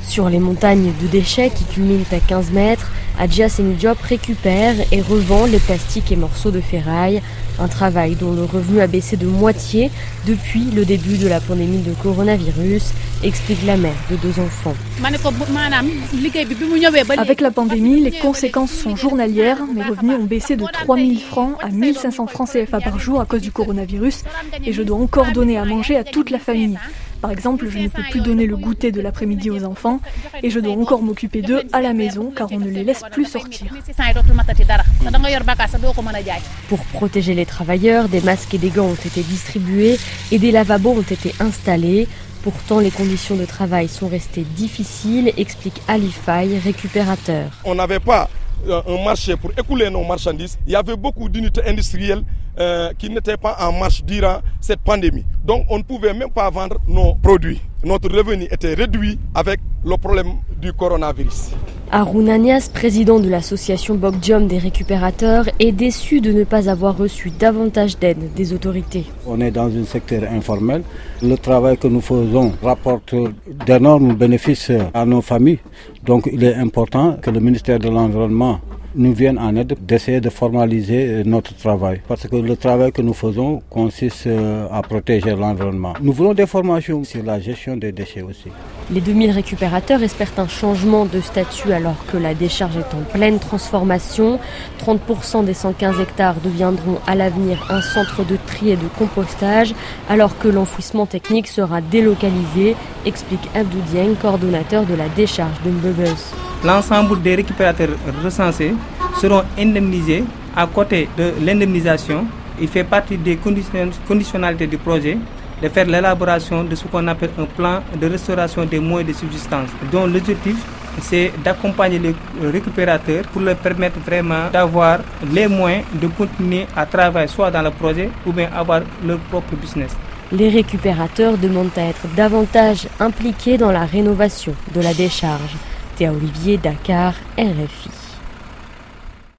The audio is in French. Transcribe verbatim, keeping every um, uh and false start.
Sur les montagnes de déchets qui culminent à quinze mètres, Adja Seni-Diop récupère et revend les plastiques et morceaux de ferraille. Un travail dont le revenu a baissé de moitié depuis le début de la pandémie de coronavirus, explique la mère de deux enfants. Avec la pandémie, les conséquences sont journalières. Mes revenus ont baissé de trois mille francs à mille cinq cents francs C F A par jour à cause du coronavirus et je dois encore donner à manger à toute la famille. Par exemple, je ne peux plus donner le goûter de l'après-midi aux enfants et je dois encore m'occuper d'eux à la maison car on ne les laisse plus sortir. Pour protéger les travailleurs, des masques et des gants ont été distribués et des lavabos ont été installés. Pourtant, les conditions de travail sont restées difficiles, explique Ali Faye, récupérateur. On n'avait pas un marché pour écouler nos marchandises. Il y avait beaucoup d'unités industrielles euh, qui n'étaient pas en marche durant cette pandémie. Donc on ne pouvait même pas vendre nos produits. Notre revenu était réduit avec le problème du coronavirus. Harouna Niasse, président de l'association Bokdiom des récupérateurs, est déçu de ne pas avoir reçu davantage d'aide des autorités. On est dans un secteur informel. Le travail que nous faisons rapporte d'énormes bénéfices à nos familles. Donc il est important que le ministère de l'Environnement nous vienne en aide d'essayer de formaliser notre travail. Parce que le travail que nous faisons consiste à protéger l'environnement. Nous voulons des formations sur la gestion des déchets aussi. Les deux mille récupérateurs espèrent un changement de statut alors que la décharge est en pleine transformation. trente pour cent des cent quinze hectares deviendront à l'avenir un centre de tri et de compostage alors que l'enfouissement technique sera délocalisé, explique Abdou Dieng, coordonnateur de la décharge de Mbebes. L'ensemble des récupérateurs recensés seront indemnisés. À côté de l'indemnisation, il fait partie des conditions, conditionnalités du projet de faire l'élaboration de ce qu'on appelle un plan de restauration des moyens de subsistance, dont l'objectif c'est d'accompagner les récupérateurs pour leur permettre vraiment d'avoir les moyens de continuer à travailler soit dans le projet ou bien avoir leur propre business. Les récupérateurs demandent à être davantage impliqués dans la rénovation de la décharge. Théa Olivier, Dakar, R F I.